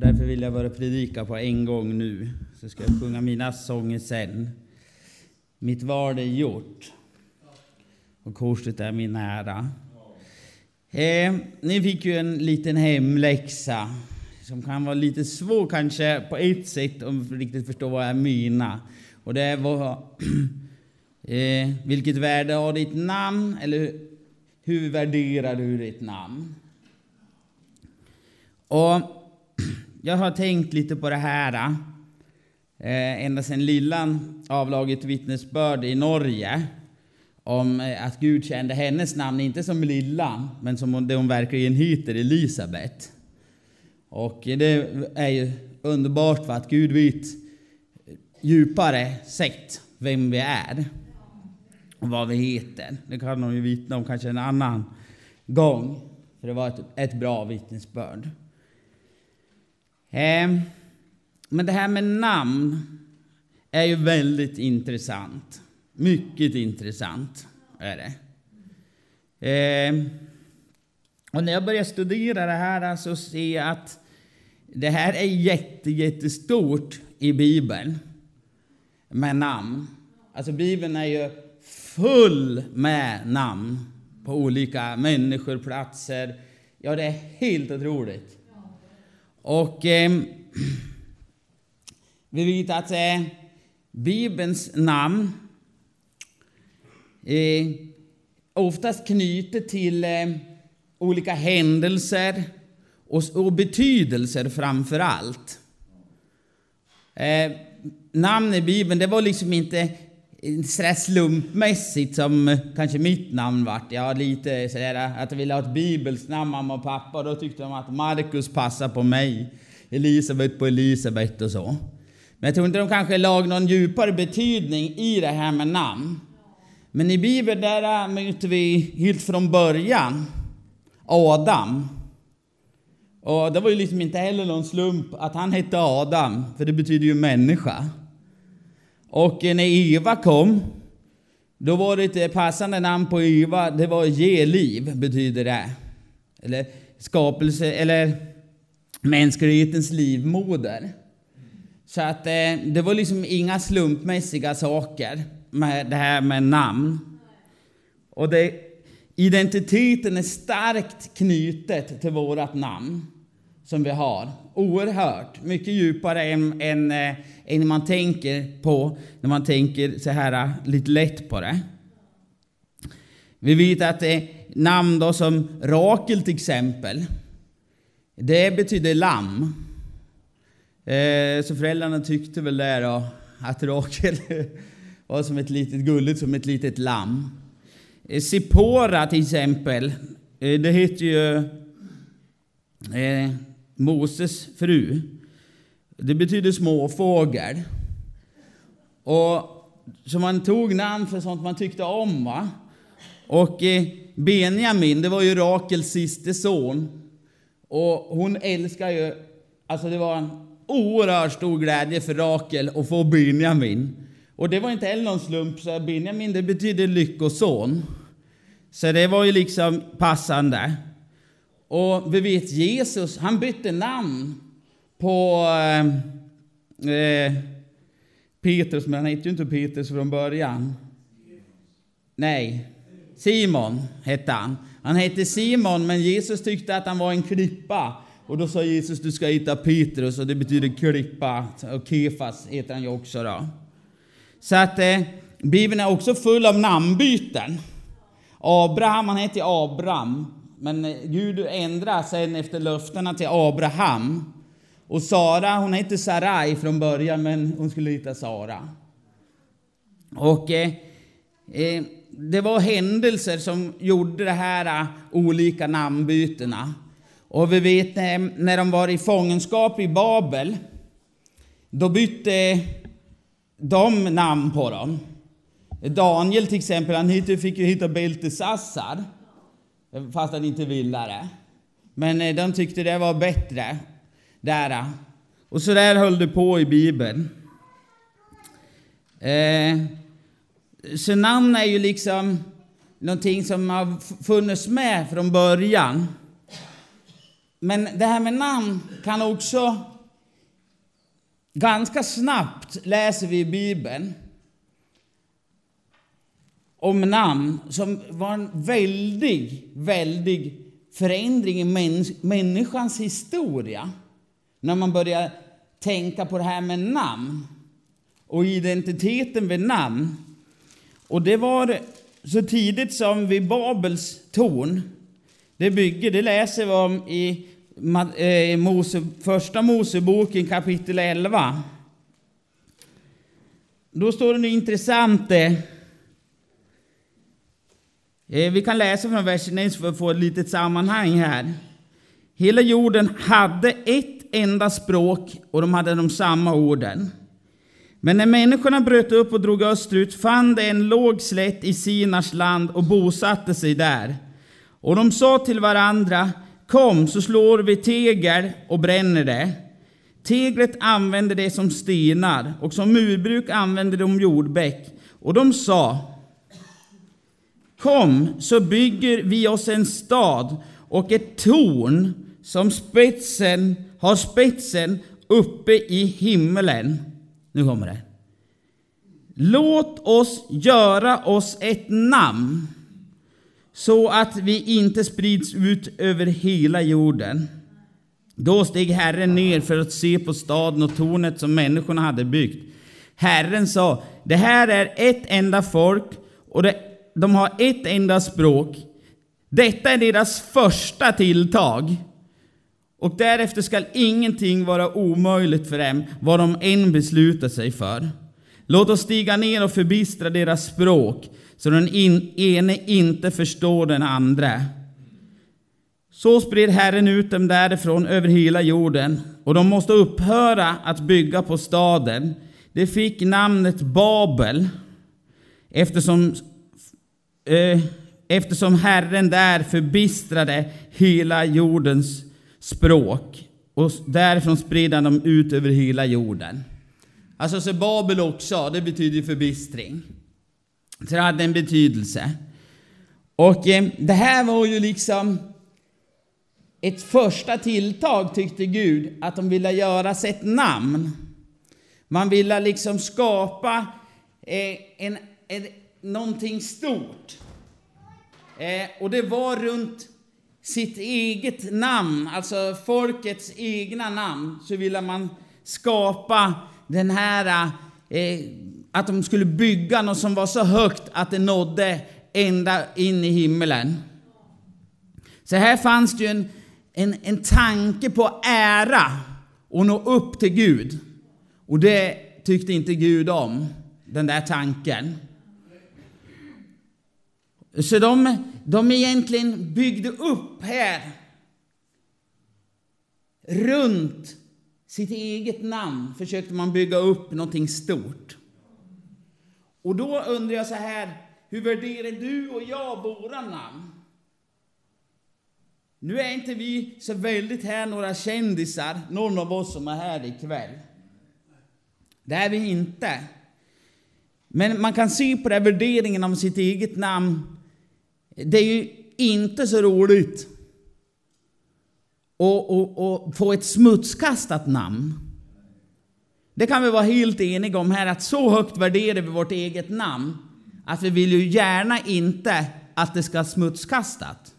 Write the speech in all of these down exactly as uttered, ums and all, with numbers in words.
därför vill jag bara predika på en gång nu. Så ska jag sjunga mina sånger sen. Mitt val är gjort. Och korset är min ära. Eh, ni fick ju en liten hemläxa. Som kan vara lite svår kanske på ett sätt om du riktigt förstår vad jag menar. Och det var eh, vilket värde har ditt namn? Eller hur värderar du ditt namn? Och jag har tänkt lite på det här. Eh, ända sedan Lillan avlagit vittnesbörd i Norge. Om eh, att Gud kände hennes namn inte som Lillan. Men som det hon verkligen heter, Elisabeth. Och det är ju underbart för att Gud vet djupare sätt vem vi är. Och vad vi heter. Det kan hon ju vittna om kanske en annan gång. För det var ett, ett bra vittnesbörd. Eh, men det här med namn är ju väldigt intressant. Mycket intressant är det. Eh, och när jag börjar studera det här så ser jag att det här är jätte, jättestort i Bibeln. Med namn. Alltså Bibeln är ju full med namn. På olika människor, platser. Ja, det är helt otroligt. Och eh, vi vet att eh, Bibelns namn eh, oftast knyter till eh, olika händelser och, och betydelser framför allt. Eh, namn i Bibeln, det var liksom inte sådär slumpmässigt som kanske mitt namn vart. Jag lite sådär att jag ville ha ett bibelskt namn, mamma och pappa. Och då tyckte de att Markus passar på mig. Elisabeth på Elisabeth och så. Men jag tror inte de kanske lag någon djupare betydning i det här med namn. Men i Bibeln där möter vi helt från början Adam. Och det var ju liksom inte heller någon slump att han hette Adam. För det betyder ju människa. Och när Eva kom, då var det ett passande namn på Eva. Det var ge liv, betyder det. Eller skapelse, eller mänsklighetens livmoder. Så att eh, det var liksom inga slumpmässiga saker med det här med namn. Och det, identiteten är starkt knutet till vårat namn som vi har. Oerhört. Mycket djupare än, än, äh, än man tänker på när man tänker så här äh, lite lätt på det. Vi vet att äh, namn då som Rakel till exempel. Det betyder lamm. Äh, så föräldrarna tyckte väl där då, att Rakel var som ett litet gulligt, som ett litet lamm. Äh, Sipora till exempel. Äh, det heter ju... Äh, Moses fru. Det betyder småfågel. Och så man tog namn för sånt man tyckte om, va? Och eh, Benjamin, det var ju Rakels sista son. Och hon älskar ju, alltså det var en oerhört stor glädje för Rakel att få Benjamin. Och det var inte heller någon slump, så Benjamin det betyder lyckoson. Så det var ju liksom passande. Och vi vet Jesus, han bytte namn på eh, Petrus, men han hette ju inte Petrus från början. Nej, Simon hette han. Han hette Simon, men Jesus tyckte att han var en klippa. Och då sa Jesus, du ska heta Petrus, och det betyder klippa. Och Kefas heter han ju också då. Så att eh, Bibeln är också full av namnbyten. Abraham, han hette Abraham. Men Gud ändrar sen efter löftena till Abraham. Och Sara, hon hette Sarai från början, men hon skulle heta Sara. Och eh, eh, det var händelser som gjorde det här uh, olika namnbytena. Och vi vet eh, när de var i fångenskap i Babel, då bytte de namn på dem. Daniel till exempel, han hette, fick ju hitta Beltesassar. Fast han inte ville det. Men de tyckte det var bättre. Där. Och så där höll det på i Bibeln. Eh, så namn är ju liksom någonting som har funnits med från början. Men det här med namn kan också ganska snabbt läser vi i Bibeln om namn som var en väldig, väldig förändring i män- människans historia. När man börjar tänka på det här med namn och identiteten vid namn. Och det var så tidigt som vid Babels torn. Det bygger, det läser vi om i eh, Mose, första Moseboken kapitel elva. Då står det något intressant. Eh, vi kan läsa från versen ett för att få ett litet sammanhang här. Hela jorden hade ett enda språk och de hade de samma orden. Men när människorna bröt upp och drog österut fann de en låg slätt i Sinars land och bosatte sig där. Och de sa till varandra: kom, så slår vi tegel och bränner det. Teglet använde det som stenar och som murbruk använde de jordbäck. Och de sa: kom, så bygger vi oss en stad och ett torn som spetsen har spetsen uppe i himmelen. Nu kommer det. Låt oss göra oss ett namn så att vi inte sprids ut över hela jorden. Då steg Herren ner för att se på staden och tornet som människorna hade byggt. Herren sa: det här är ett enda folk och det, de har ett enda språk. Detta är deras första tilltag. Och därefter skall ingenting vara omöjligt för dem, vad de än beslutar sig för. Låt oss stiga ner och förbistra deras språk, så den in, ene inte förstår den andra. Så spred Herren ut dem därifrån över hela jorden, och de måste upphöra att bygga på staden. Det fick namnet Babel, eftersom, eh, eftersom Herren där förbistrade hela jordens språk, och därifrån spred han dem ut över hela jorden. Alltså så Babel också, det betyder förbistring. Så det hade en betydelse. Och eh, det här var ju liksom ett första tilltag, tyckte Gud, att de ville göra sig ett namn. Man ville liksom skapa eh, en, en, någonting stort. Eh, och det var runt sitt eget namn, alltså folkets egna namn, så ville man skapa den här, eh, att de skulle bygga något som var så högt att det nådde ända in i himmelen. Så här fanns det ju en, en, en tanke på ära och nå upp till Gud. Och det tyckte inte Gud om, den där tanken. Så de, de egentligen byggde upp här runt sitt eget namn, försökte man bygga upp någonting stort. Och då undrar jag så här, hur värderar du och jag våra namn? Nu är inte vi så väldigt här några kändisar, någon av oss som är här ikväll. Det är vi inte. Men man kan se på den värderingen av sitt eget namn. Det är ju inte så roligt att, att, att få ett smutskastat namn. Det kan vi vara helt eniga om här, att så högt värderar vi vårt eget namn att vi vill ju gärna inte att det ska smutskastat.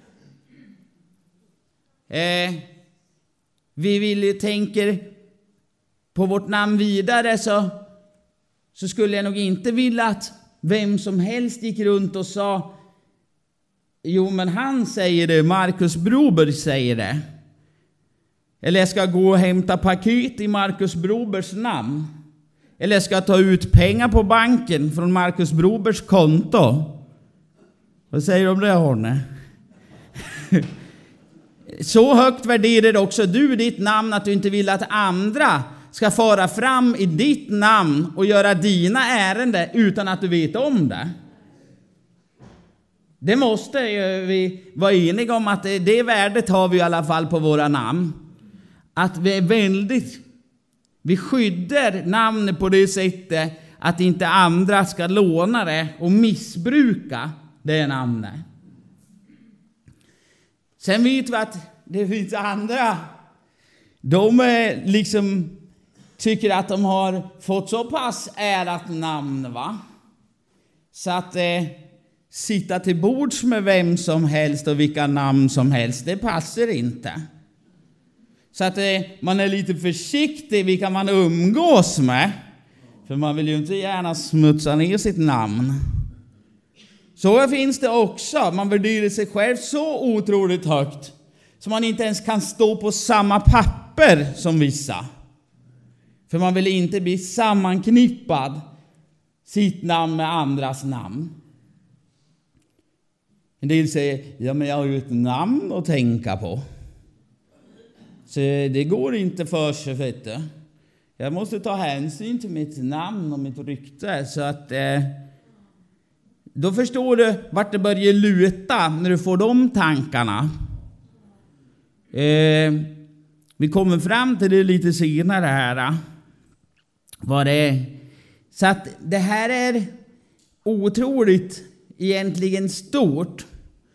Eh, vi vill ju tänka på vårt namn vidare, så, så skulle jag nog inte vilja att vem som helst gick runt och sa: jo, men han säger det, Marcus Broberg säger det. Eller jag ska gå och hämta paket i Marcus Brobergs namn. Eller jag ska ta ut pengar på banken från Marcus Brobergs konto. Vad säger du om det, Horne? Så högt värderar också du ditt namn att du inte vill att andra ska fara fram i ditt namn och göra dina ärenden utan att du vet om det. Det måste vi vara eniga om, att det, det värdet har vi i alla fall på våra namn. Att vi är väldigt, vi skyddar namnet på det sättet att inte andra ska låna det och missbruka det namnet. Sen vet vi att det finns andra. De är liksom tycker att de har fått så pass ärat namn, va? Så att eh, sitta till bords med vem som helst och vilka namn som helst, det passar inte. Så att eh, man är lite försiktig vilka man umgås med. För man vill ju inte gärna smutsa ner sitt namn. Så finns det också. Man värderar sig själv så otroligt högt så man inte ens kan stå på samma papper som vissa. För man vill inte bli sammanknippad sitt namn med andras namn. En del säger, ja men jag har ju ett namn att tänka på. Så det går inte för sig, vet du. Jag måste ta hänsyn till mitt namn och mitt rykte. Så att eh, då förstår du vart det börjar luta när du får de tankarna. Eh, vi kommer fram till det lite senare här. Vad det är. Så att det här är otroligt egentligen stort.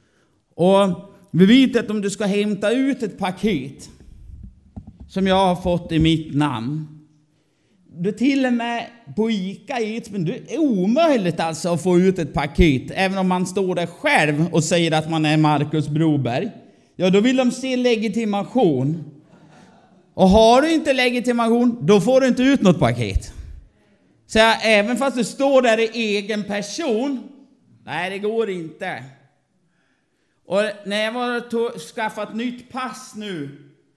Och vi vet att om du ska hämta ut ett paket som jag har fått i mitt namn. Du till och med på Ica i Edsbyn, det är omöjligt alltså att få ut ett paket. Även om man står där själv och säger att man är Marcus Broberg. Ja, då vill de se legitimation. Och har du inte legitimation, då får du inte ut något paket. Så även fast du står där i egen person, nej det går inte. Och när jag var och skaffat nytt pass nu,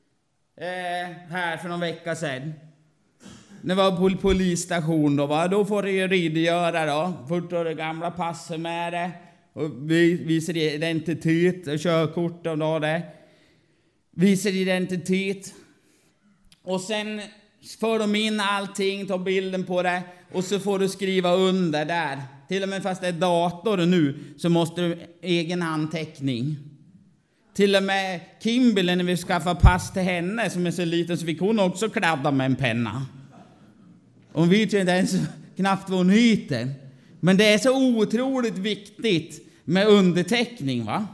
eh, här för någon vecka sedan. När jag var på polisstation då, va? Då får du redogöra då. Först har det gamla passet med det. Och visar identitet och körkort och då det. Visar identitet. Och sen för de in allting, tar bilden på det. Och så får du skriva under där. Till och med fast det är dator nu så måste du egen anteckning. Till och med Kimberly när vi skaffar pass till henne som är så liten så fick hon också kladda med en penna. Hon vet ju inte ens knappt vad hon heter. Men det är så otroligt viktigt med underteckning, va?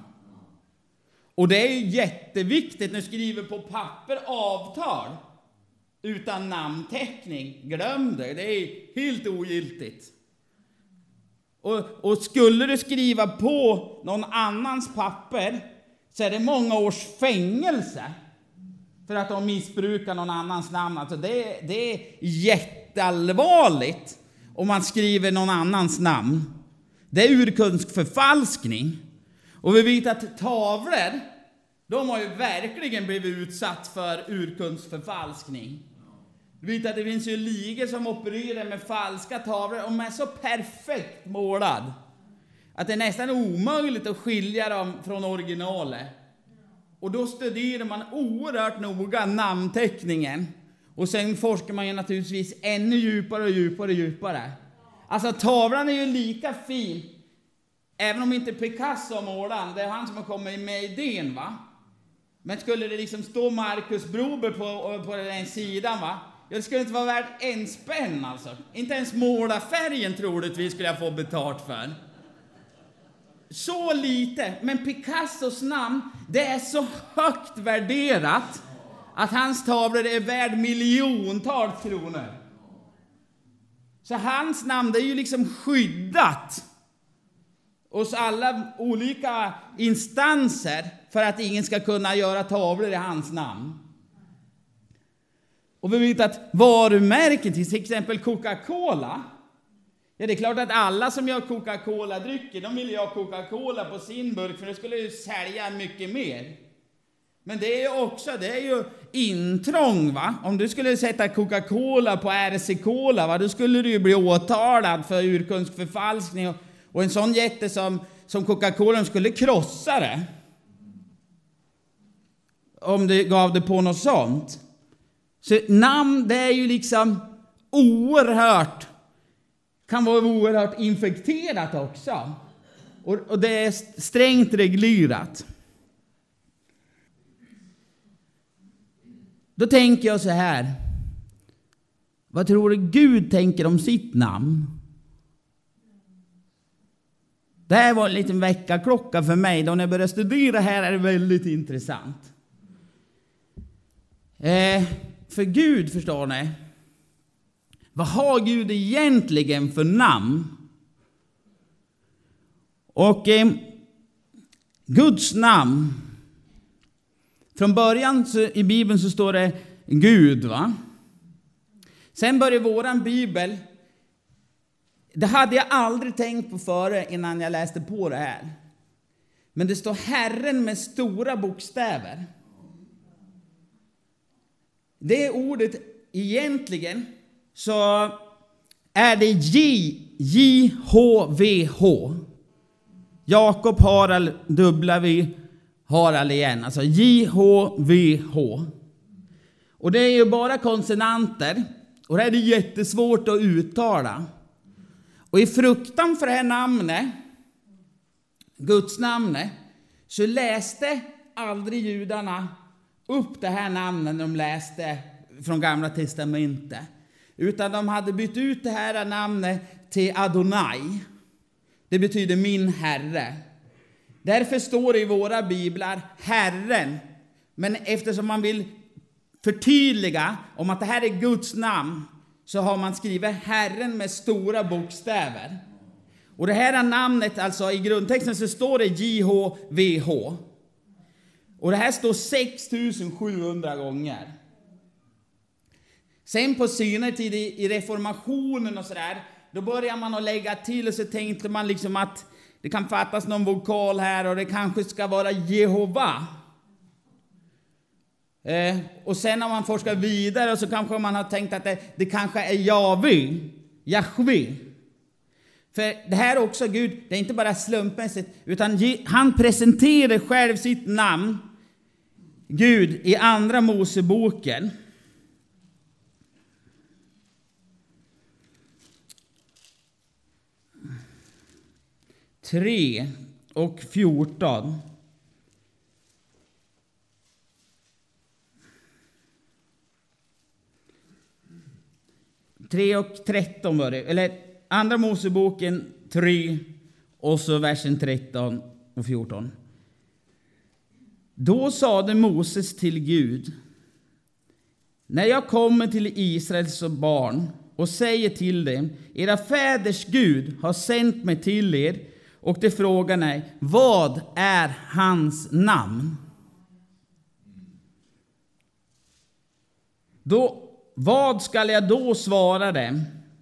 Och det är ju jätteviktigt när du skriver på papper avtal utan namnteckning. Glöm det, det är helt ogiltigt. Och, och skulle du skriva på någon annans papper så är det många års fängelse för att de missbrukar någon annans namn. Alltså det, det är jätteallvarligt om man skriver någon annans namn. Det är urkundsförfalskning. Och vi vet att tavlor, de har ju verkligen blivit utsatt för urkundsförfalskning. Vi vet att det finns ju ligor som opererar med falska tavlor och de är så perfekt målad att det är nästan omöjligt att skilja dem från originalet. Och då studerar man oerhört noga namnteckningen. Och sen forskar man ju naturligtvis ännu djupare och djupare och djupare. Alltså tavlan är ju lika fin. Även om inte Picasso målar, det är han som har kommit med idén, va? Men skulle det liksom stå Marcus Broberg på, på den sidan, va? Det skulle inte vara värt en spänn alltså. Inte ens målarfärgen troligtvis skulle jag få betalt för. Så lite. Men Picassos namn, det är så högt värderat att hans tavlor är värd miljontals kronor. Så hans namn, det är ju liksom skyddat hos alla olika instanser för att ingen ska kunna göra tavlor i hans namn. Och vi vet att varumärken till exempel Coca-Cola. Ja, det är klart att alla som gör Coca-Cola-drycker, de vill ju ha Coca-Cola på sin burk för det skulle ju sälja mycket mer. Men det är ju också, det är ju intrång, va? Om du skulle sätta Coca-Cola på R C-Cola, va? Då skulle du ju bli åtalad för urkundsförfalskning och, och en sån jätte som, som Coca-Cola skulle krossa det. Om det gav det på något sånt. Så namn, det är ju liksom oerhört, kan vara oerhört infekterat också. Och, och det är strängt reglerat. Då tänker jag så här. Vad tror du Gud tänker om sitt namn? Det här var en liten väckarklocka för mig. Då när jag började studera här är det väldigt intressant. Eh, för Gud, förstår ni, Vad har Gud egentligen för namn? Och eh, Guds namn, från början så, i Bibeln så står det Gud, va? Sen börjar våran Bibel, det hade jag aldrig tänkt på före innan jag läste på det här. Men det står Herren med stora bokstäver. Det ordet egentligen så är det J, J, H, V, H. Jakob, Harald, dubbla V, Harald igen. Alltså J, H, V, H. Och det är ju bara konsonanter. Och det är jättesvårt att uttala. Och i fruktan för det här namnet, Guds namnet, så läste aldrig judarna upp det här namnet när de läste från Gamla testamentet. Utan de hade bytt ut det här namnet till Adonai. Det betyder min Herre. Därför står det i våra biblar Herren. Men eftersom man vill förtydliga om att det här är Guds namn, så har man skrivit Herren med stora bokstäver. Och det här namnet, alltså i grundtexten så står det J H V H. Och det här står sex tusen sjuhundra gånger. Sen på senare tid i, i reformationen och sådär, då börjar man att lägga till, och så tänkte man liksom att det kan fattas någon vokal här och det kanske ska vara Jehova. Eh, och sen när man forskar vidare så kanske man har tänkt att det, det kanske är Jahve, Jahve. För det här är också Gud, det är inte bara slumpmässigt, utan han presenterar själv sitt namn, Gud, i andra Moseboken. tre och fjorton. tre och tretton var det. Eller andra Moseboken tre och så versen tretton och fjorton. Då sade Moses till Gud: när jag kommer till Israels barn och säger till dem, era fäders Gud har sänt mig till er, och det frågar mig, vad är hans namn? Då, vad ska jag då svara dem?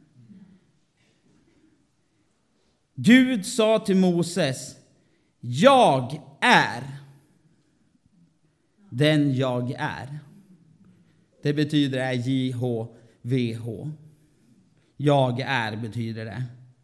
Gud sa till Moses: jag är den jag är. Det betyder J H V H. Jag är betyder det.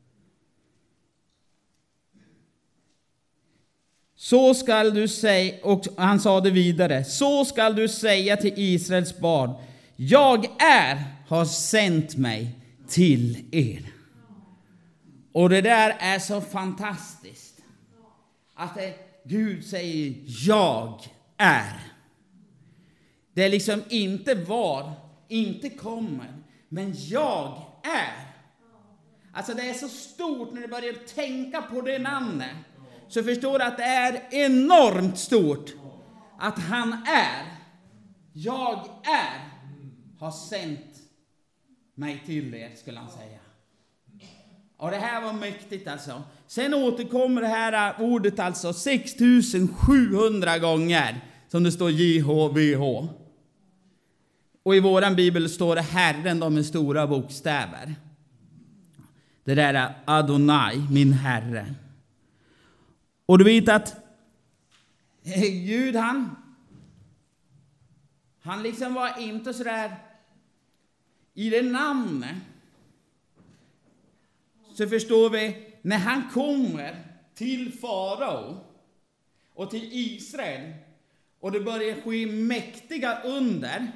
Så skall du säga, och han sa det vidare, så skall du säga till Israels barn: jag är har sänt mig till er. Och det där är så fantastiskt. Att det, Gud säger jag är. Det är liksom inte var, inte kommer, men jag är. Alltså det är så stort när du börjar tänka på det namnet. Så förstår du att det är enormt stort. Att han är, jag är, har sänt mig till er, skulle han säga. Och det här var mäktigt alltså. Sen återkommer det här ordet alltså sex tusen sjuhundra gånger. Som det står J H V H. Och i våran bibel står det Herren då med stora bokstäver. Det där är Adonai, min Herre. Och du vet att Gud han, han liksom var inte så där i det namnet. Så förstår vi, när han kommer till farao och till Israel och det börjar ske mäktiga under,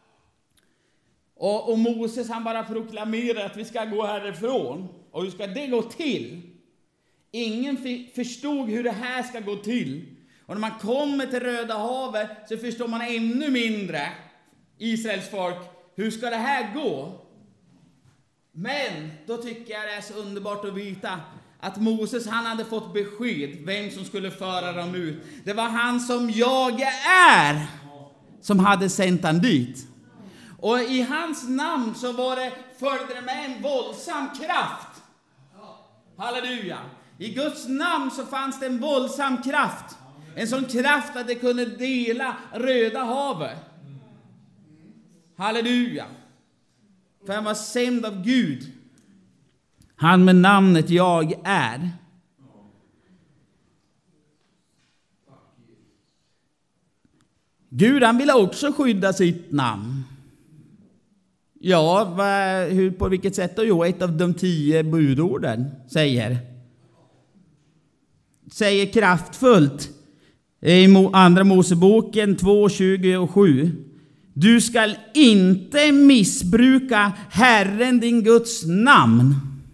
och, och Moses han bara proklamerar att vi ska gå härifrån. Och hur ska det gå till? Ingen f- förstod hur det här ska gå till. Och när man kommer till Röda havet så förstår man ännu mindre, Israels folk, hur ska det här gå? Men då tycker jag det är så underbart att veta att Moses han hade fått besked vem som skulle föra dem ut. Det var han som jag är som hade sänt han dit. Och i hans namn så var det, följde det med en våldsam kraft. Halleluja. I Guds namn så fanns det en våldsam kraft. En sån kraft att det kunde dela Röda havet. Halleluja. För han var sänd av Gud. Han med namnet jag är. Gud, han ville också skydda sitt namn. Ja, vad, hur, på vilket sätt då? Jo, ett av de tio budorden säger. Säger kraftfullt i andra Moseboken två, tjugo och sju. Du skall inte missbruka Herren din Guds namn.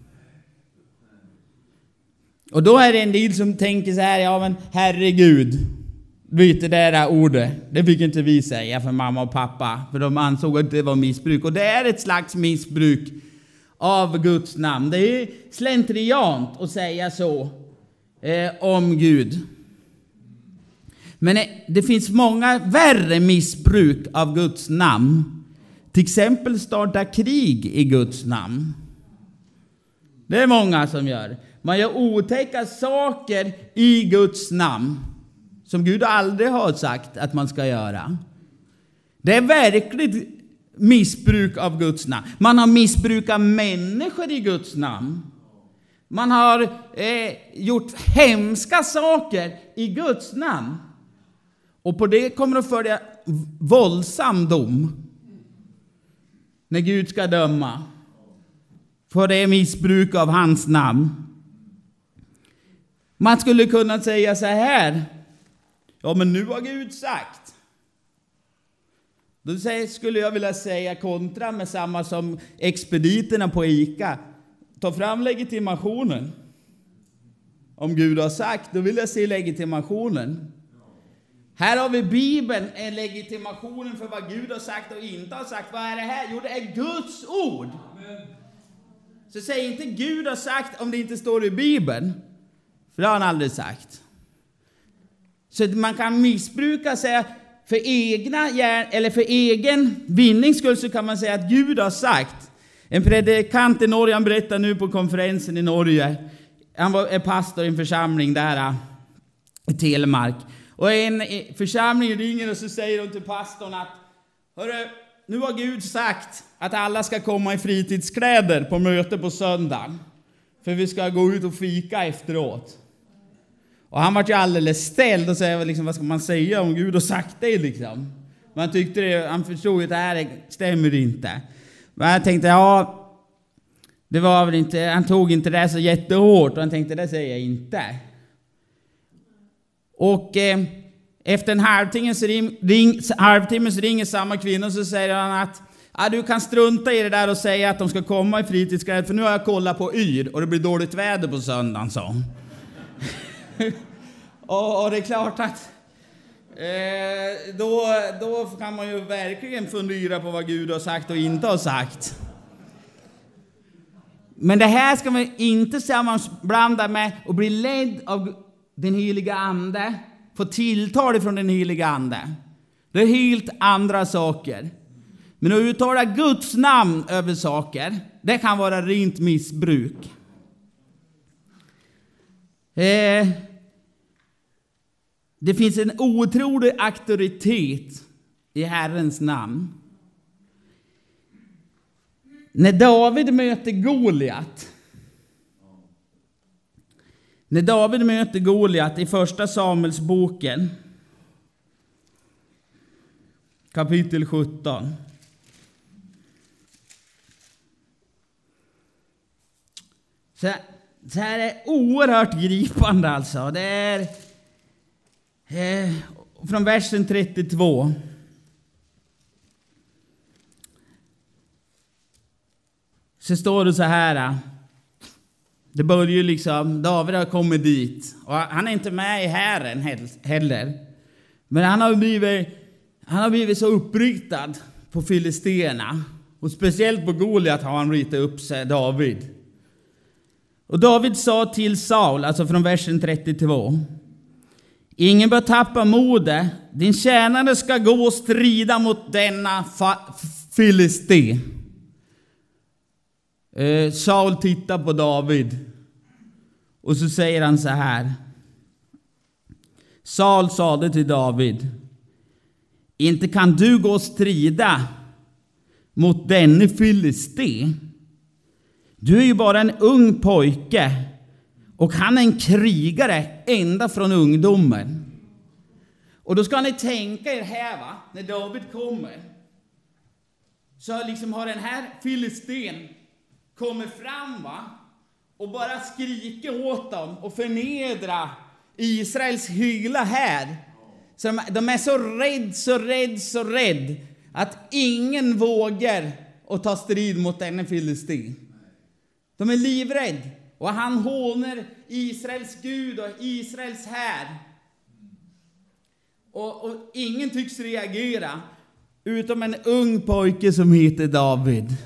Och då är det en del som tänker så här, ja men herregud, vet det där ordet, det fick inte vi säga för mamma och pappa, för de ansåg att det var missbruk. Och det är ett slags missbruk av Guds namn. Det är slentriant att säga så eh, om Gud. Men det finns många värre missbruk av Guds namn. Till exempel starta krig i Guds namn. Det är många som gör. Man gör otäcka saker i Guds namn som Gud aldrig har sagt att man ska göra. Det är verkligt missbruk av Guds namn. Man har missbrukat människor i Guds namn. Man har eh, gjort hemska saker i Guds namn. Och på det kommer att följa våldsam dom. När Gud ska döma. För det är missbruk av hans namn. Man skulle kunna säga så här. Ja, men nu har Gud sagt. Då skulle jag vilja säga kontra med samma som expediterna på ICA. Ta fram legitimationen. Om Gud har sagt, då vill jag se legitimationen. Här har vi Bibeln, en legitimationen för vad Gud har sagt och inte har sagt. Vad är det här? Jo, det är Guds ord. Amen. Så säg inte Gud har sagt om det inte står i Bibeln. För det har han aldrig sagt. Så man kan missbruka sig för egna eller för egen vinnings skull, så kan man säga att Gud har sagt. En predikant i Norge, han berättar nu på konferensen i Norge. Han var är pastor i en församling där i Telemark. Och en församling ringer och så säger de till pastorn att hörru, nu har Gud sagt att alla ska komma i fritidskläder på möte på söndagen. För vi ska gå ut och fika efteråt. Och han var ju alldeles ställd och säger liksom, vad ska man säga om Gud har sagt det liksom. Man tyckte det, han förstod att det här stämmer inte. Men jag tänkte, ja, det var väl inte, han tog inte det så jättehårt och han tänkte, det säger jag inte. Och eh, efter en halvtimmes ring, ring, halvtimmes ringer samma kvinna, så säger han att ah, du kan strunta i det där och säga att de ska komma i fritidskläder, för nu har jag kollat på yr och det blir dåligt väder på söndagen, så. och, och det är klart att eh, då, då kan man ju verkligen fundera på vad Gud har sagt och inte har sagt. Men det här ska man inte sammanblanda med och bli ledd av den heliga ande, få tilltal från den heliga ande. Det är helt andra saker. Men att uttala Guds namn över saker, det kan vara rent missbruk. Eh, det finns en otrolig auktoritet i Herrens namn. När David möter Goliat, När David möter Goliat i första Samuelsboken, kapitel sjutton. Så, så här är oerhört gripande alltså. Det är eh, från versen trettiotvå. Så står det så här. Det börjar ju liksom, David har kommit dit. Och han är inte med i hären heller. Men han har blivit, han har blivit så uppryktad på filisterna. Och speciellt på Goliat har han ritat upp sig, David. Och David sa till Saul, alltså från versen trettiotvå. Ingen bör tappa modet. Din tjänare ska gå och strida mot denna fa- filisté. Eh, Saul tittar på David. Och så säger han så här. Saul sade till David: inte kan du gå och strida mot denne filisté. Du är ju bara en ung pojke. Och han är en krigare ända från ungdomen. Och då ska ni tänka er här, va? När David kommer. Så liksom har den här filisten kommit fram, va? Och bara skriker åt dem och förnedra Israels hela här. Så de, de är så rädd, så rädd, så rädd att ingen vågar att ta strid mot denne filisten. De är livrädd. Och han hånar Israels Gud och Israels här. Och, och ingen tycks reagera. Utom en ung pojke som heter David.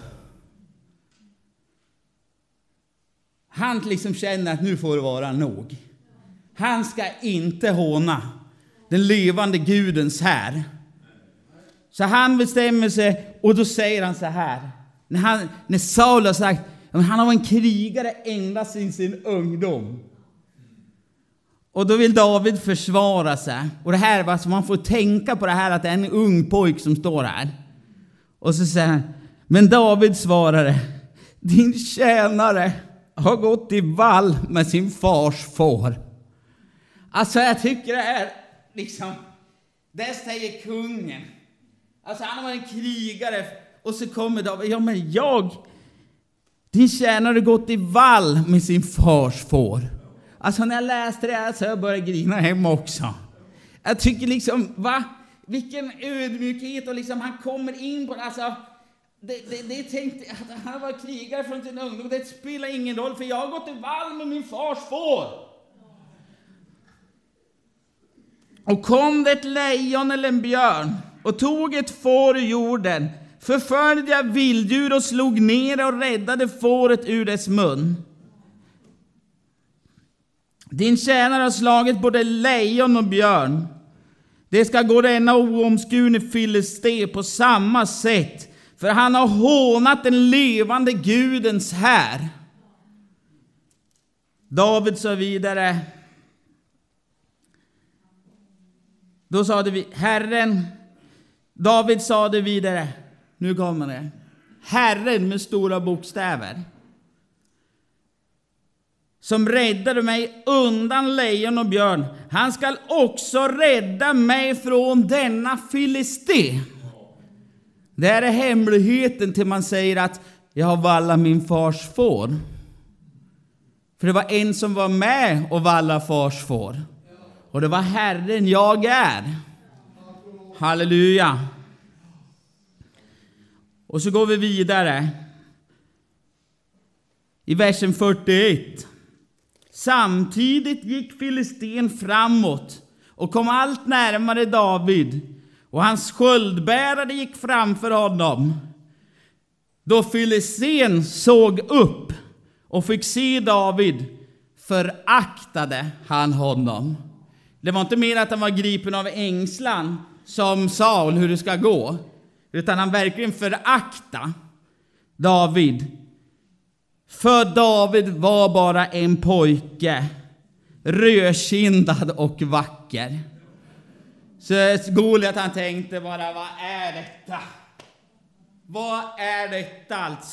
Han liksom känner att nu får det vara nog. Han ska inte håna den levande Gudens här. Så han bestämmer sig och då säger han så här. När, han, när Saul har sagt att han var en krigare ända sedan sin ungdom. Och då vill David försvara sig. Och det här var så man får tänka på det här att det är en ung pojk som står här. Och så säger han, men David svarade: din tjänare har gått i vall med sin fars får. Alltså jag tycker det är liksom, där säger kungen. Alltså han var en krigare och så kommer David, ja men jag, din tjänare har gått i vall med sin fars får. Alltså när jag läste det här så jag började grina hemma också. Jag tycker liksom, va? Vilken ödmjukhet och liksom han kommer in på det, alltså. Det, det, det tänkte att han var krigare från sin ungdom. Det spelar ingen roll för jag har gått i vall med min fars får. Och kom det ett lejon eller en björn och tog ett får ur jorden, förföljde jag vilddjur och slog ner och räddade fåret ur dess mun. Din tjänare har slagit både lejon och björn. Det ska gå denna oomskurne filisté på samma sätt, för han har hånat den levande Gudens här. David sa vidare. Då sa det vi, Herren, David sa det vidare. Nu kommer det. Herren med stora bokstäver. Som räddade mig undan lejon och björn. Han ska också rädda mig från denna filisté. Det här är hemligheten till man säger att jag har vallat min fars får. För det var en som var med och valla fars får. Och det var Herren jag är. Halleluja. Och så går vi vidare. I versen fyrtioett. Samtidigt gick filisten framåt och kom allt närmare David. Och hans sköldbärare gick framför honom. Då filisten såg upp och fick se David, föraktade han honom. Det var inte mer att han var gripen av ängslan som Saul hur det ska gå. Utan han verkligen förakta David. För David var bara en pojke, rödkindad och vacker. Så Goliat han tänkte bara, vad är detta? Vad är detta alltså?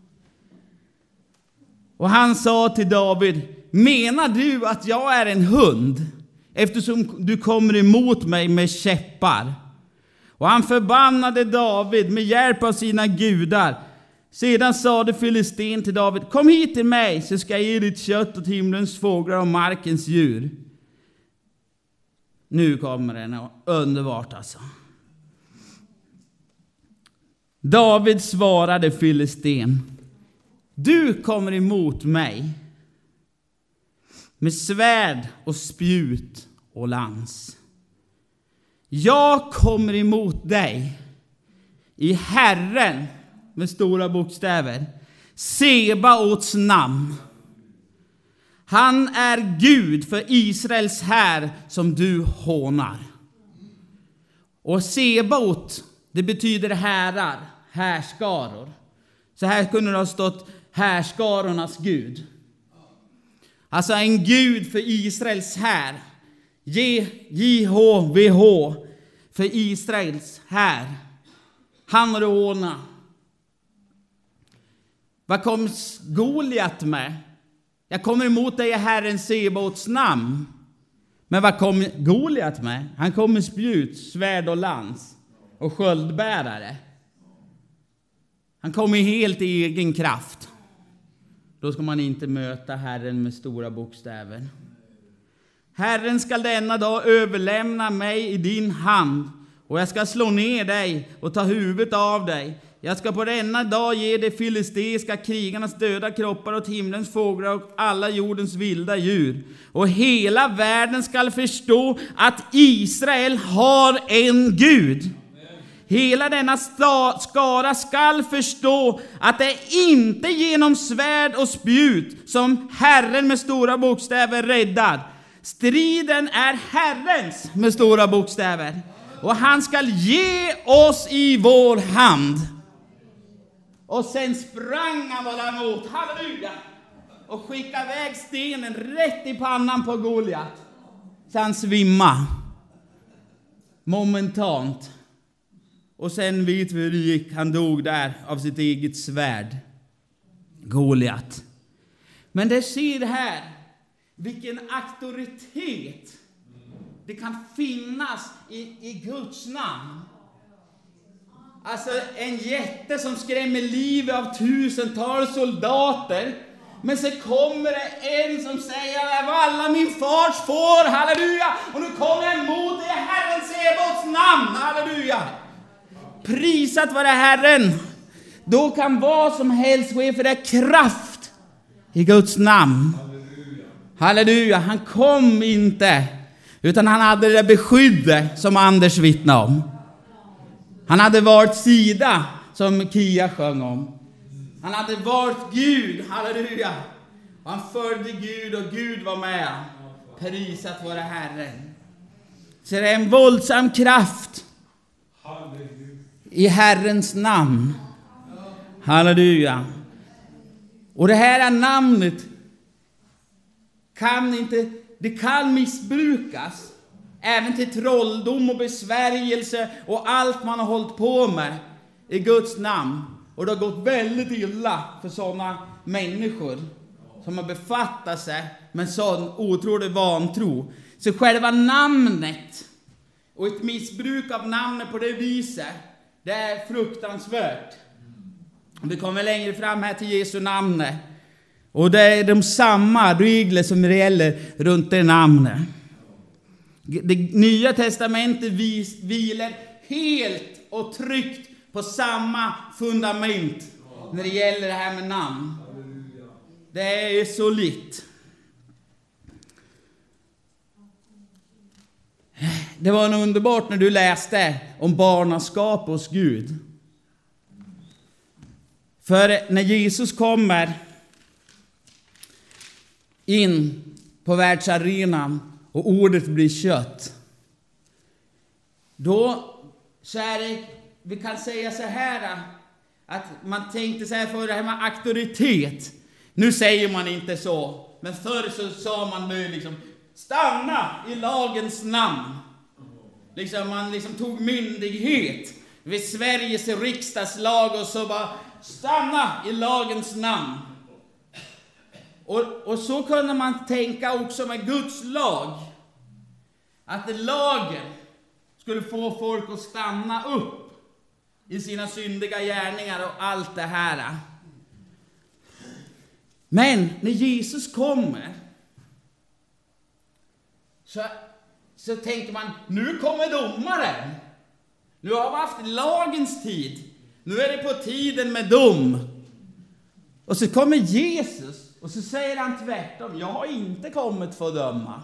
Och han sa till David, menar du att jag är en hund? Eftersom du kommer emot mig med käppar. Och han förbannade David med hjälp av sina gudar. Sedan sade filisten till David, kom hit till mig så ska jag ge ditt kött åt himlens fåglar och markens djur. Nu kommer det något underbart alltså. David svarade filisten, du kommer emot mig med svärd och spjut och lans. Jag kommer emot dig i Herren med stora bokstäver, Sebaots namn. Han är Gud för Israels här som du hånar. Och Sebaot, det betyder härar, härskaror. Så här kunde det ha stått härskarornas Gud. Alltså en Gud för Israels här. J H V H för Israels här. Han råna. Vad kom Goliat med? Jag kommer emot dig i Herren Sebaots namn. Men vad kom Goliat med? Han kom med spjut, svärd och lans och sköldbärare. Han kom i helt egen kraft. Då ska man inte möta Herren med stora bokstäver. Herren ska denna dag överlämna mig i din hand, och jag ska slå ner dig och ta huvudet av dig. Jag ska på denna dag ge de filisteiska krigarnas döda kroppar åt himlens fåglar och alla jordens vilda djur. Och hela världen ska förstå att Israel har en Gud. Hela denna skara skall förstå att det är inte genom svärd och spjut som Herren med stora bokstäver räddar. Striden är Herrens med stora bokstäver. Och han ska ge oss i vår hand. Och sen sprang han bara emot, halleluja, och skickade iväg stenen rätt i pannan på Goliat. Så han svimma momentant. Och sen vet vi hur det gick. Han dog där av sitt eget svärd. Goliat. Men det ser här vilken auktoritet det kan finnas i, i Guds namn. Alltså en jätte som skrämmer livet av tusentals soldater. Men så kommer det en som säger: jag vallar min fars får, halleluja. Och nu kommer jag emot det i Herren Sebaots namn, halleluja. Prisat vare Herren. Då kan vad som helst ske, för det är kraft i Guds namn. Halleluja. Halleluja. Han kom inte, utan han hade det beskyddet som Anders vittnade om. Han hade varit sida, som Kia sjöng om. Han hade varit Gud, halleluja. Och han följde Gud och Gud var med. Prisat vare Herren. Så det är en våldsam kraft i Herrens namn. Halleluja. Och det här namnet kan inte, det kan missbrukas. Även till trolldom och besvärjelse och allt man har hållit på med i Guds namn. Och det har gått väldigt illa för sådana människor som har befattat sig med sån otrolig vantro. Så själva namnet och ett missbruk av namnet på det viset, det är fruktansvärt. Vi kommer längre fram här till Jesu namn. Och det är de samma regler som gäller runt det namnet. Det nya testamentet vilar helt och tryggt på samma fundament när det gäller det här med namn. Det är så likt. Det var nog underbart när du läste om barnaskap hos Gud. För när Jesus kommer in på världsarenan och ordet blir kött, då så är det, vi kan säga så här, att man tänkte så här för det här med auktoritet. Nu säger man inte så, men förr så sa man nu liksom: stanna i lagens namn. Liksom man liksom tog myndighet vid Sveriges riksdagslag och så bara: stanna i lagens namn. Och, och så kunde man tänka också med Guds lag. Att lagen skulle få folk att stanna upp i sina syndiga gärningar och allt det här. Men när Jesus kommer så, så tänker man: nu kommer domaren. Nu har vi haft lagens tid. Nu är det på tiden med dom. Och så kommer Jesus och så säger han tvärtom: jag har inte kommit för att döma.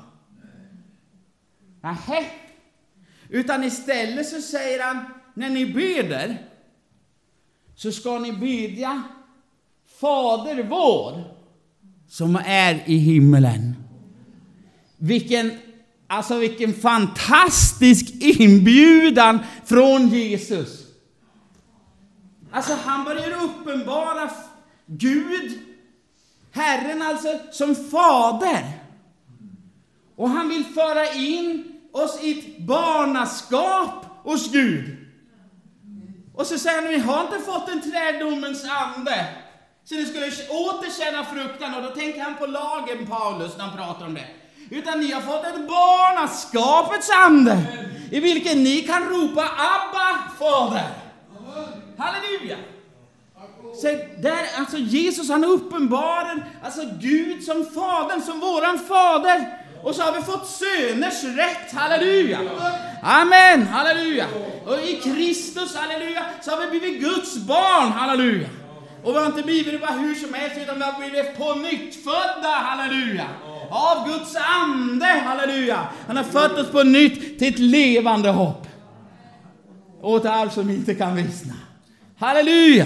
Nähä. Utan istället så säger han: när ni beder så ska ni bedja Fader vår som är i himmelen. Vilken, alltså vilken fantastisk inbjudan från Jesus. Alltså han börjar uppenbara Gud, Herren alltså, som fader. Och han vill föra in oss i ett barnaskap hos Gud. Och så säger han, vi har inte fått en trädomens ande, så ni skulle återkänna fruktan. Och då tänker han på lagen, Paulus, när han pratar om det. Utan ni har fått ett barnaskapets ande, i vilken ni kan ropa Abba, fader. Halleluja. Så där, alltså Jesus, han är uppenbaren, alltså Gud som fadern, som våran fader. Och så har vi fått söners rätt, halleluja. Amen, halleluja. Och i Kristus, halleluja, så har vi blivit Guds barn, halleluja. Och vi har inte blivit det bara hur som helst, utan vi har blivit på nytt födda, halleluja. Av Guds ande, halleluja. Han har fött oss på nytt till ett levande hopp. Åt allt som inte kan vissna. Halleluja.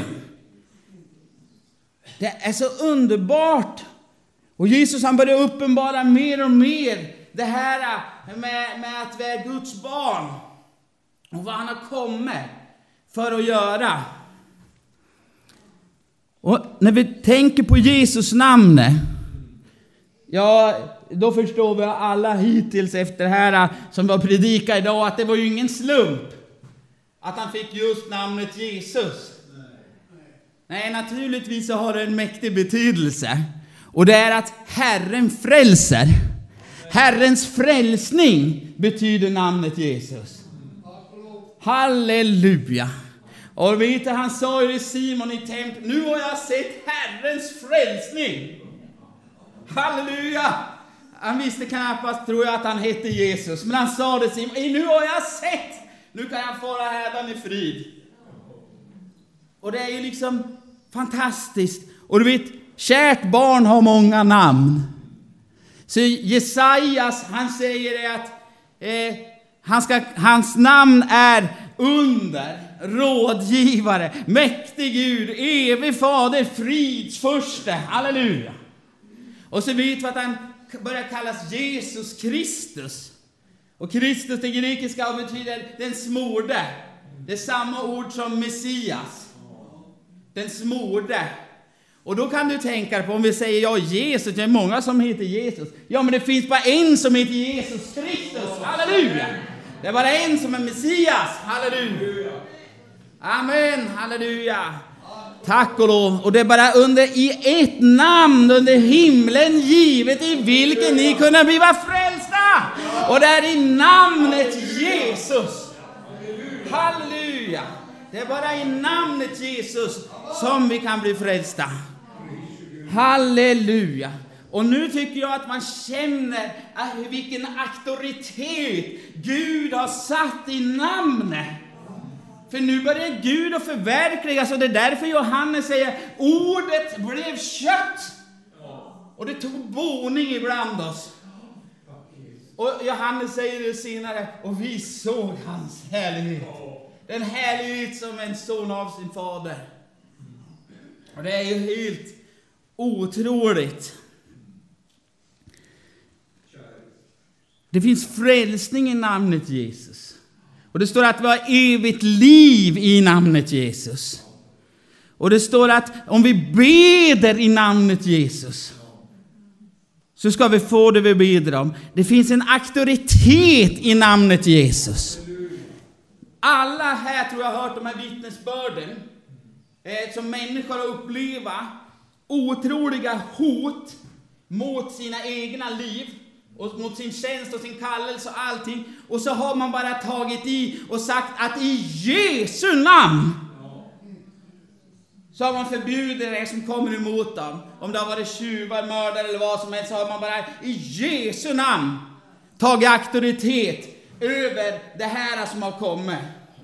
Det är så underbart. Och Jesus, han börjar uppenbara mer och mer det här med, med att vi är Guds barn. Och vad han har kommit för att göra. Och när vi tänker på Jesus namn, ja, då förstår vi alla hittills efter det här som var predika idag, att det var ju ingen slump att han fick just namnet Jesus. Nej, naturligtvis så har det en mäktig betydelse. Och det är att Herren frälser. Herrens frälsning betyder namnet Jesus. Halleluja. Och vet du, han sa ju till Simon i templet, nu har jag sett Herrens frälsning. Halleluja. Han visste knappast, tror jag, att han hette Jesus. Men han sa det till Simon, nu har jag sett. Nu kan jag fara härdan i frid. Och det är ju liksom fantastiskt. Och du vet, kärt barn har många namn. Så Jesajas, han säger det att eh, han ska, hans namn är under, rådgivare, mäktig Gud, evig fader, fridsförste. Halleluja. Och så vet vi att han börjar kallas Jesus Kristus. Och Kristus, det grekiska, betyder den smorde. Det är samma ord som Messias. Den smorde. Och då kan du tänka på, om vi säger ja, Jesus, det är många som heter Jesus. Ja, men det finns bara en som heter Jesus Kristus. Halleluja. Det är bara en som är Messias. Halleluja. Amen, halleluja. Tack och lov. Och det är bara under i ett namn under himlen givet, i vilken ni kunna bli frälsta. Och det är i namnet Jesus. Halleluja. Det är bara i namnet Jesus som vi kan bli frälsta. Halleluja. Och nu tycker jag att man känner vilken auktoritet Gud har satt i namnet. För nu börjar Gud att förverkligas, och det är därför Johannes säger, ordet blev kött. Och det tog boning ibland oss. Och Johannes säger det senare, och vi såg hans härlighet. Den härlighet som en son av sin fader. Och det är ju helt otroligt. Det finns frälsning i namnet Jesus. Och det står att vi har evigt liv i namnet Jesus. Och det står att om vi beder i namnet Jesus, så ska vi få det vi beder om. Det finns en auktoritet i namnet Jesus. Alla här tror jag har hört de här vittnesbörden. Eh, som människor har upplevt otroliga hot mot sina egna liv. Och mot sin tjänst och sin kallelse och allting. Och så har man bara tagit i och sagt att i Jesu namn så har man förbjudit det som kommer emot dem. Om det har varit tjuvar, mördare eller vad som helst, så har man bara i Jesu namn tagit auktoritet över det här som har kommit.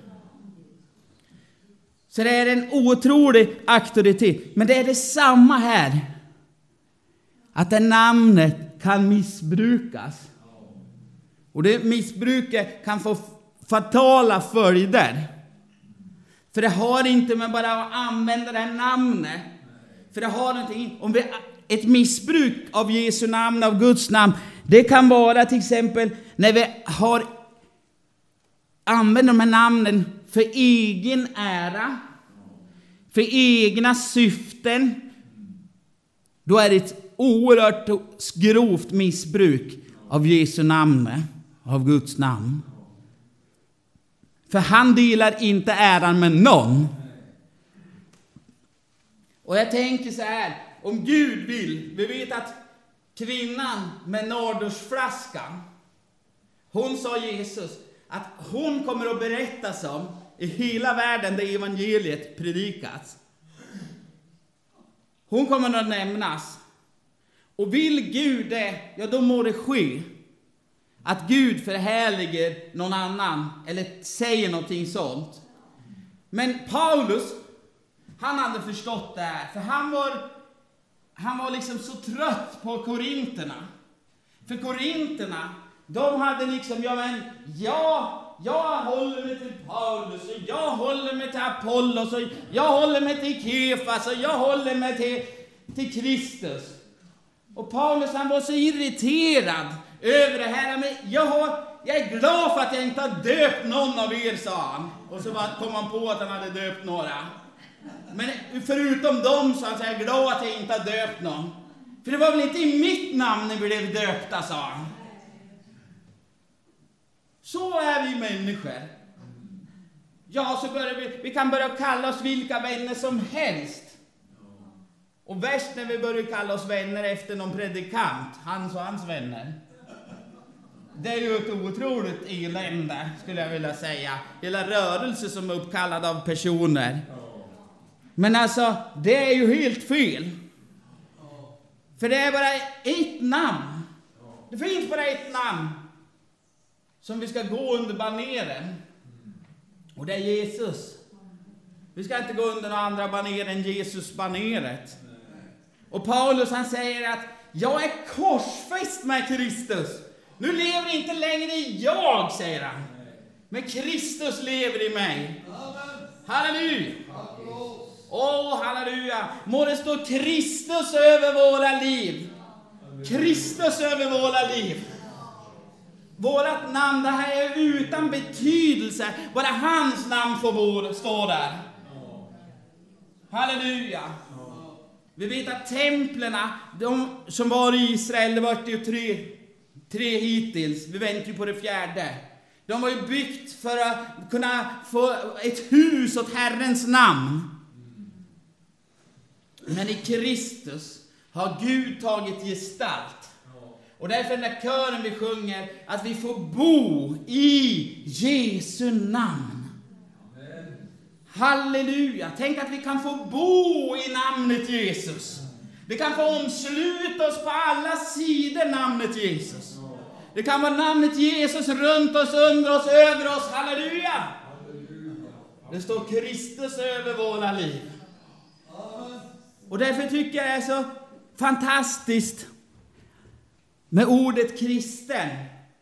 Så det är en otrolig auktoritet. Men det är det samma här. Att det namnet kan missbrukas. Och det missbruket kan få fatala följder. För det har inte med bara att använda det här namnet. För det har någonting, om vi, ett missbruk av Jesu namn, av Guds namn, det kan vara till exempel när vi har använder de här namnen för egen ära. för egna syften, då är det ett oerhört grovt missbruk av Jesu namn, av Guds namn. För han delar inte äran med någon. Och jag tänker så här, om Gud vill, vi vet att kvinnan med nardursflaskan, hon sa Jesus att hon kommer att berättas om i hela världen där evangeliet predikas. Hon kommer att nämnas. Och vill Gud det, ja då må det ske. Att Gud förhärliger någon annan eller säger någonting sånt. Men Paulus, han hade förstått det här. För han var, han var liksom så trött på korinterna. För korinterna, de hade liksom, ja men, ja, jag håller mig till Paulus, och jag håller mig till Apollos, och jag håller mig till Kefas, och jag håller mig till, till Kristus. Och Paulus, han var så irriterad över det här. Men jag, har, jag är glad för att jag inte har döpt någon av er, sa han. Och så kom han på att han hade döpt några. Men förutom dem så är jag glad att jag inte har döpt någon. För det var väl inte i mitt namn ni blev döpta, sa han. Så är vi människor. Ja, så börjar vi, vi kan börja kalla oss vilka vänner som helst. Och värst när vi börjar kalla oss vänner efter någon predikant, hans och hans vänner. Det är ju ett otroligt elände, skulle jag vilja säga. Hela rörelse som är uppkallad av personer. Men alltså, det är ju helt fel. För det är bara ett namn. Det finns bara ett namn som vi ska gå under baneren. Och det är Jesus. Vi ska inte gå under några andra baner än Jesus-baneret. Och Paulus, han säger att jag är korsfäst med Kristus. Nu lever inte längre jag, säger han. Men Kristus lever i mig. Halleluja. Åh, halleluja. Må det stå Kristus över våra liv. Kristus över våra liv. Vårat namn, det här är utan betydelse. Bara hans namn får stå där. Halleluja. Vi vet att templerna, de som var i Israel, det var ju tre, tre hittills. Vi väntar ju på det fjärde. De var ju byggt för att kunna få ett hus åt Herrens namn. Men i Kristus har Gud tagit gestalt. Och därför den där kören vi sjunger, att vi får bo i Jesu namn. Halleluja. Tänk att vi kan få bo i namnet Jesus. Vi kan få omsluta oss på alla sidor namnet Jesus. Det kan vara namnet Jesus runt oss, under oss, över oss. Halleluja. Det står Kristus över våra liv. Och därför tycker jag det är så fantastiskt med ordet kristen.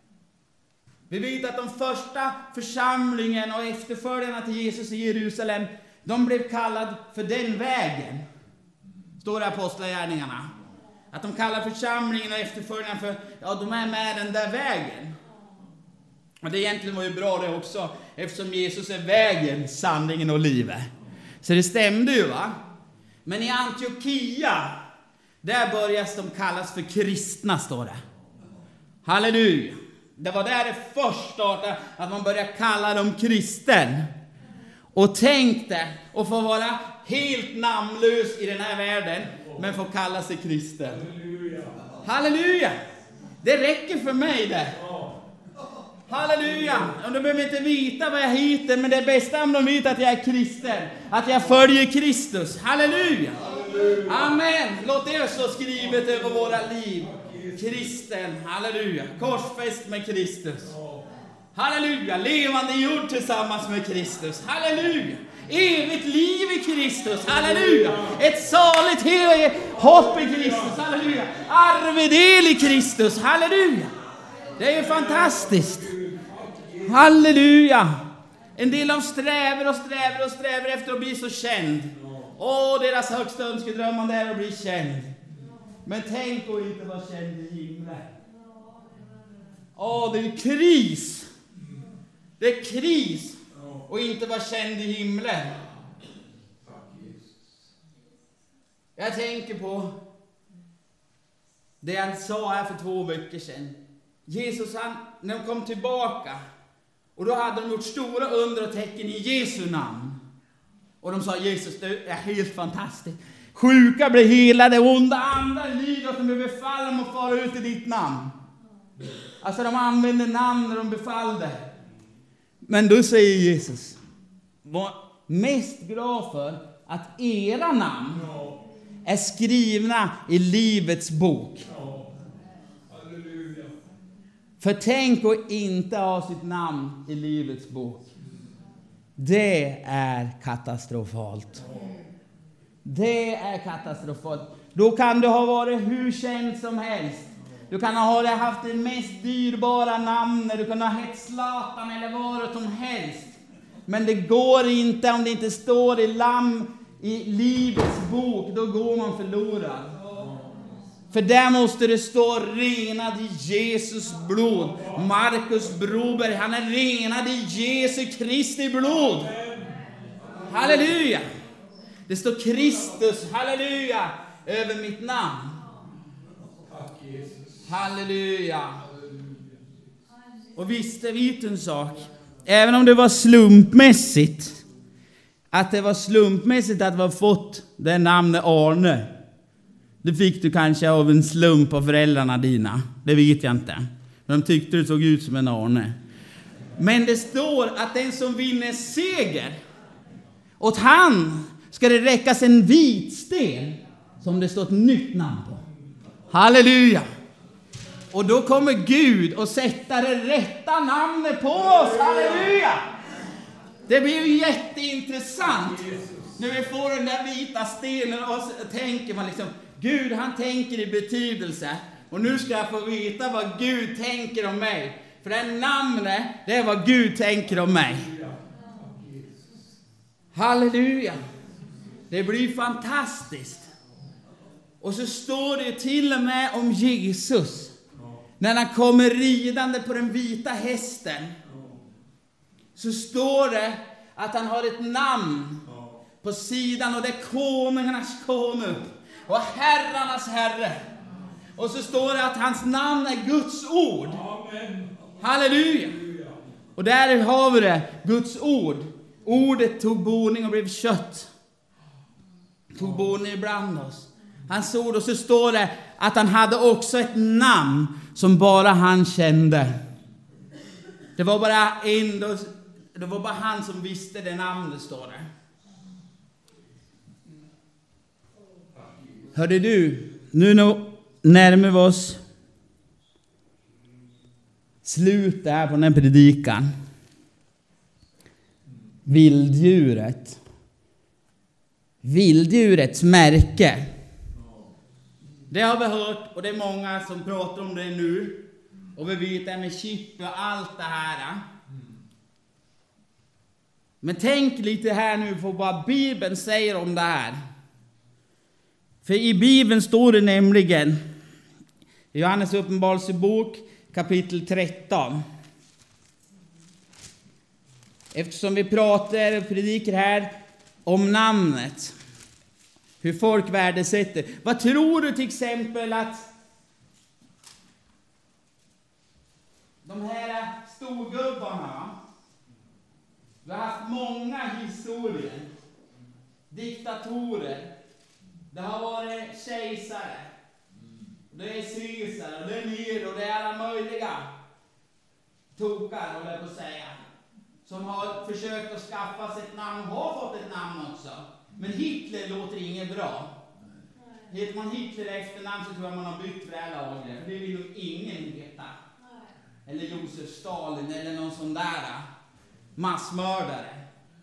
Vi vet att de första församlingen och efterföljarna till Jesus i Jerusalem, de blev kallade för den vägen. Står det i Apostlagärningarna. Att de kallar församlingen och efterföljarna för, ja, de är med den där vägen. Och det egentligen var ju bra det också, eftersom Jesus är vägen, sanningen och livet. Så det stämde ju, va? Men i Antiochia, där börjas de kallas för kristna, står det. Halleluja. Det var där det först startade, att man började kalla dem kristen. Och tänkte att få vara helt namnlös i den här världen, men få kalla sig kristen. Halleluja. Halleluja. Det räcker för mig det. Halleluja. Och de behöver inte veta vad jag heter, men det är bästa om de vet att jag är kristen. Att jag följer Kristus. Halleluja. Halleluja. Amen. Låt det så skrivet över våra liv. Kristen. Halleluja. Korsfäst med Kristus. Halleluja. Levande jord tillsammans med Kristus. Halleluja. Evigt liv i Kristus. Halleluja. Ett saligt he- hopp i Kristus. Halleluja. Arvedel i Kristus. Halleluja. Det är ju fantastiskt. Halleluja. En del av sträver och sträver och sträver efter att bli så känd. Åh, deras högsta önskedrömmande är att bli känd. Men tänk att inte vara känd i himlen. Åh, det är kris. Det är kris och inte vara känd i himlen. Jag tänker på det han sa här för två veckor sedan. Jesus, han, när de kom tillbaka, och då hade de gjort stora under och tecken i Jesu namn. Och de sa, Jesus, det är helt fantastiskt. Sjuka blir helade, onda andar lyder att de befall dem att fara ut i ditt namn. Alltså de använde namn när de befallde. Men då säger Jesus, var mest glad för att era namn är skrivna i livets bok. För tänk att inte ha sitt namn i livets bok. Det är katastrofalt. Det är katastrofalt. Då kan du ha varit hur känd som helst. Du kan ha haft det mest dyrbara namnet. Du kan ha hett Zlatan eller vad som helst. Men det går inte om det inte står i lam i livets bok. Då går man förlorad. För där måste det stå renad i Jesus blod. Markus Broberg, han är renad i Jesu Kristi blod. Halleluja. Det står Kristus, halleluja, över mitt namn. Halleluja. Och visst är vi en sak. Även om det var slumpmässigt. Att det var slumpmässigt att vi har fått det namnet Arne. Det fick du kanske av en slump av föräldrarna dina. Det vet jag inte. Men de tyckte du såg ut som en Arne. Men det står att den som vinner seger, åt han ska det räckas en vit sten som det står ett nytt namn på. Halleluja. Och då kommer Gud och sätta det rätta namnet på oss. Halleluja. Det blir ju jätteintressant. När vi får den där vita stenen och så tänker man liksom, Gud han tänker i betydelse. Och nu ska jag få veta vad Gud tänker om mig. För det namnet, det är vad Gud tänker om mig. Halleluja. Det blir fantastiskt. Och så står det till och med om Jesus. När han kommer ridande på den vita hästen. Så står det att han har ett namn på sidan. Och det är konungarnas konung. Och herrarnas herre. Och så står det att hans namn är Guds ord. Halleluja. Och där har vi det. Guds ord. Ordet tog boning och blev kött. Tog boning ibland oss. Hans ord. Och så står det att han hade också ett namn som bara han kände. Det var bara en. Det var bara han som visste det namnet, står det. Hörde du? Nu närmar vi oss slutet här på den här predikan. Vilddjuret. Vilddjurets märke. Det har vi hört och det är många som pratar om det nu. Och vi vet det med chip och allt det här. Men tänk lite här nu på vad Bibeln säger om det här. För i Bibeln står det nämligen i Johannes uppenbarelsebok kapitel tretton. Eftersom vi pratar och predikar här om namnet. Hur folk värdesätter. Vad tror du till exempel att de här storgubbarna, vi har haft många historier. Diktatorer. Det har varit kejsare. Det är Caesar och det är Nero och det är alla möjliga tokar, håller jag på att säga. Som har försökt att skaffa sig ett namn och har fått ett namn också. Men Hitler låter inget bra. Heter man Hitler efternamn så tror jag man har bytt för alla lager. Det vill nog ingen veta. Eller Josef Stalin eller någon sån där massmördare.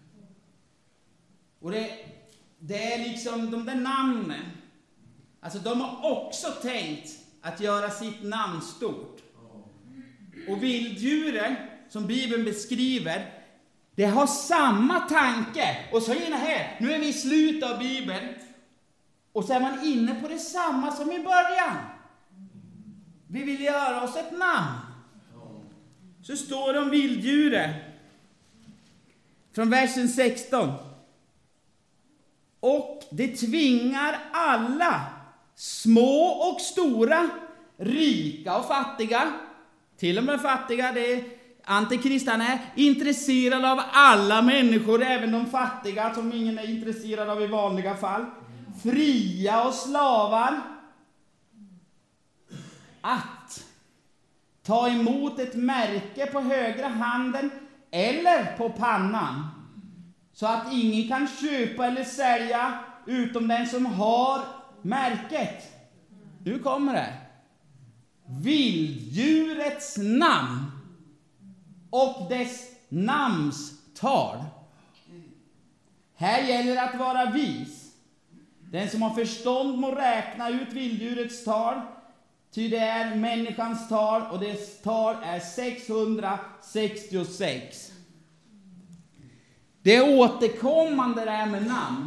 Och det, det är liksom de där namnen. Alltså de har också tänkt att göra sitt namn stort. Och vilddjuren som Bibeln beskriver, det har samma tanke. Och så är det här, nu är vi i slutet av Bibeln. Och så är man inne på det samma som i början. Vi vill göra oss ett namn. Så står det om vilddjuren. Från versen sexton. Och det tvingar alla, små och stora, rika och fattiga, till och med fattiga, det är antikristen är intresserad av alla människor, även de fattiga som ingen är intresserad av i vanliga fall, fria och slavar, att ta emot ett märke på högra handen eller på pannan, så att ingen kan köpa eller sälja utom den som har märket. Nu kommer det. Vilddjurets namn och dess namnstal. Här gäller att vara vis. Den som har förstånd må räkna ut vilddjurets tal, ty det är människans tal, och dess tal är sexhundrasextiosex. Det är återkommande där med namn.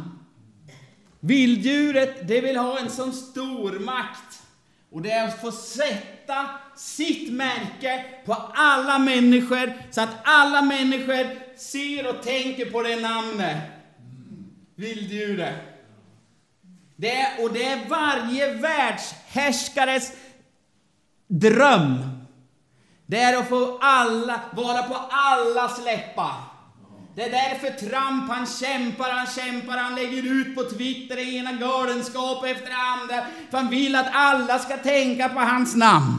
Vilddjuret, det vill ha en sån stor makt, och det är att få sätta sitt märke på alla människor, så att alla människor ser och tänker på det namnet. Vilddjuret. Det är, och det är varje världshärskares dröm. Det är att få alla, vara på allas läppar. Det är därför Trump, han kämpar, han kämpar, han lägger ut på Twitter det ena galenskap efter det andra. För han vill att alla ska tänka på hans namn.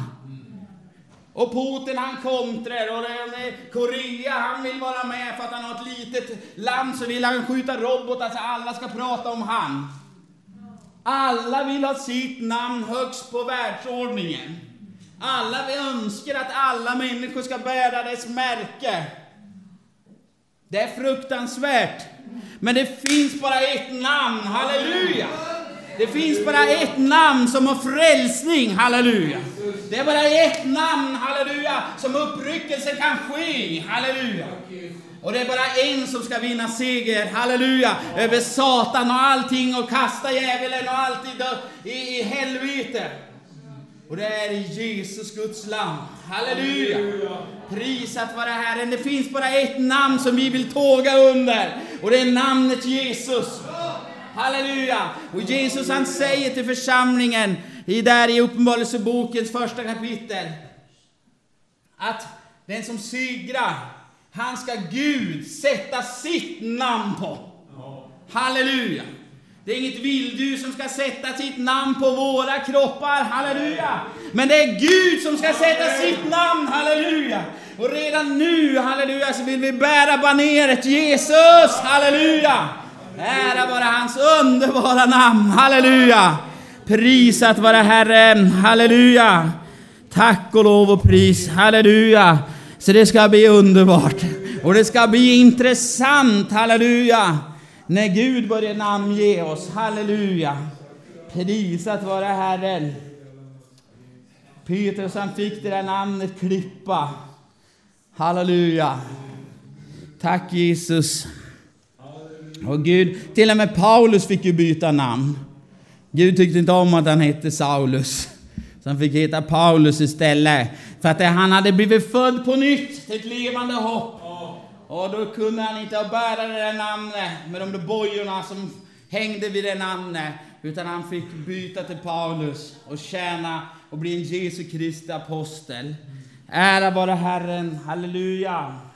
Och Putin, han kontrar, och Korea, han vill vara med för att han har ett litet land, så vill han skjuta robotar så alla ska prata om han. Alla vill ha sitt namn högst på världsordningen. Alla önskar att alla människor ska bära dess märke. Det är fruktansvärt. Men det finns bara ett namn, halleluja. Det finns bara ett namn som har frälsning, halleluja. Det är bara ett namn, halleluja, som uppryckelsen kan ske, halleluja. Och det är bara en som ska vinna seger, halleluja, över Satan och allting, och kasta djävulen och allt i, i, i helvete. Och det är i Jesus Guds lam. Halleluja. Prisat vare Herren. Det finns bara ett namn som vi vill tåga under. Och det är namnet Jesus. Halleluja. Och Jesus, han säger till församlingen i där i Uppenbarelsebokens första kapitel, att den som segrar, han ska Gud sätta sitt namn på. Halleluja. Det är inget vilddjur som ska sätta sitt namn på våra kroppar, halleluja. Men det är Gud som ska sätta sitt namn, halleluja. Och redan nu, halleluja, så vill vi bära baneret Jesus, halleluja. Ära vara hans underbara namn, halleluja. Prisat vara Herren, halleluja. Tack och lov och pris, halleluja. Så det ska bli underbart. Och det ska bli intressant, halleluja. När Gud börjar namnge oss, halleluja. Prisat vara Herren. Petrus, han fick det där namnet Klippa. Halleluja. Tack Jesus. Och Gud, till och med Paulus fick ju byta namn. Gud tyckte inte om att han hette Saulus, så han fick heta Paulus istället. För att han hade blivit född på nytt till ett levande hopp. Och då kunde han inte bära det där namnet med de där bojorna som hängde vid det namnet. Utan han fick byta till Paulus och tjäna och bli en Jesu Kristi apostel. Ära vare Herren, halleluja.